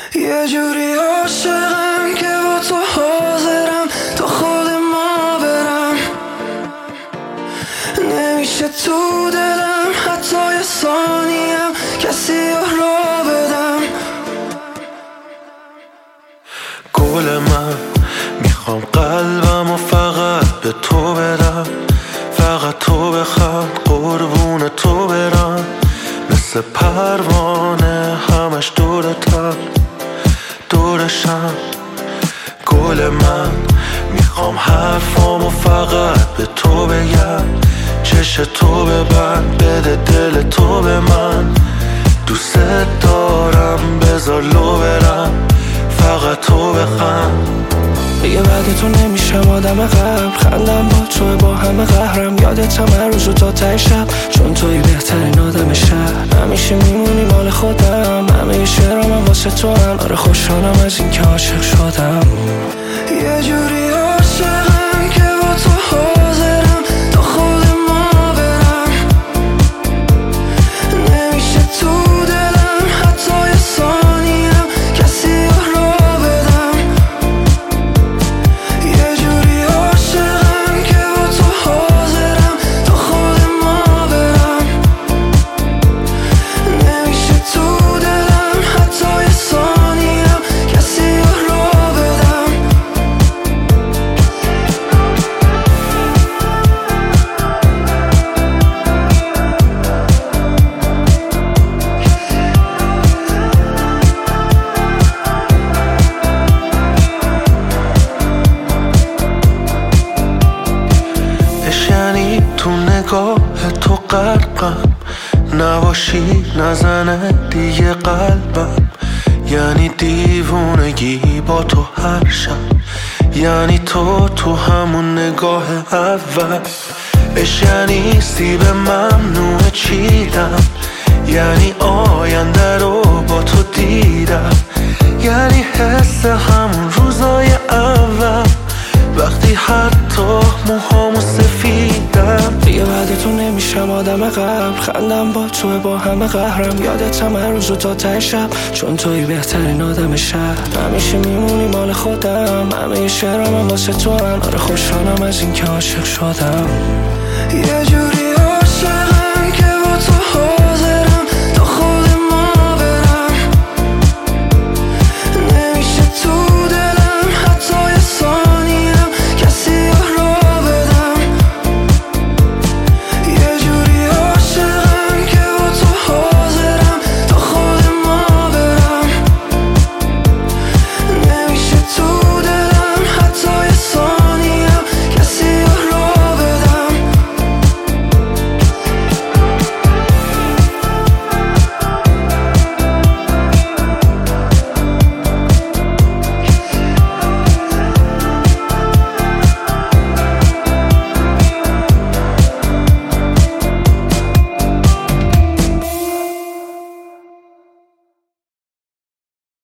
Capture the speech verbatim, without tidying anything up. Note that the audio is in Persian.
یه جوری عاشقم که با تو حاضرم تا خود ما برم، نمیشه تو دلم حتی یه ثانیم کسی را بدم. گل من میخوام قلبم و فقط به تو بدم، فقط تو بخوام قربون تو برم، مثل پروانه همش دورتم دورشم. گل من میخوام حرفامو فقط به تو بگم، چش تو ببند بده دل تو به من، دوست دارم بذار لو برم فقط تو بخند. دیگه بعد تو نمیشم آدم قبل، خندم با تو با همه قهرم، یادتم هر روز و تا ته شب، چون توی بهترین آدم شهر، همیشه میمونی مال خودم، همه شعرام هم واسه تو هم، آره خوشحالم از این که عاشق شدم. یه جوری عاشقم که با تو حاضرم تا خود ما برم، نمیشه تو دلم حتی یه ثانیم کسی را بدم. یه جوری عاشقم که با تو حاضرم تا خود ما برم، نمیشه تو دلم حتی یه ثانیم کسی را بدم. یعنی تو نگاه تو غرقم، نباشی نزنه دیگه قلبم، یعنی دیوونگی با تو هر شب، یعنی تو تو همون نگاه اول، اش یعنی سیب ممنوع چیدم، یعنی آینده رو با تو دیدم، یعنی حس همون روزای اول وقتی حتی موهامو سفیدم. دیگه بعد تو نمیشم آدم قبل، خندم با تو با همه قهرم، یادتم هر روز و تا ته شب، چون توی بهترین آدم شهر، همیشه میمونی مال خودم، همه شعرام هم واسه تو هم، آره خوشحالم از این که عاشق شدم. یه جور